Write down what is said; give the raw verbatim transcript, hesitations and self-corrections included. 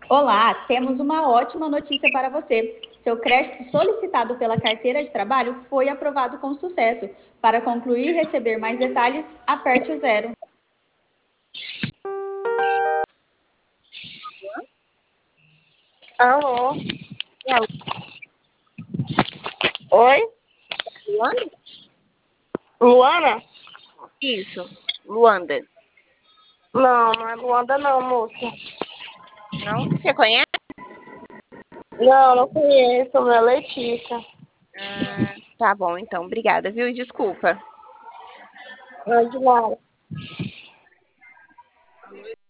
Olá, temos uma ótima notícia para você. Seu crédito solicitado pela carteira de trabalho foi aprovado com sucesso. Para concluir e receber mais detalhes, aperte o zero. Alô? É a Oi? Luanda? Luana? Isso, Luanda. Não, não é Luanda não, moça. Não? Você conhece? Não, não conheço, meu é Letícia. Ah, tá bom, então. Obrigada, viu? E desculpa. Não, de nada.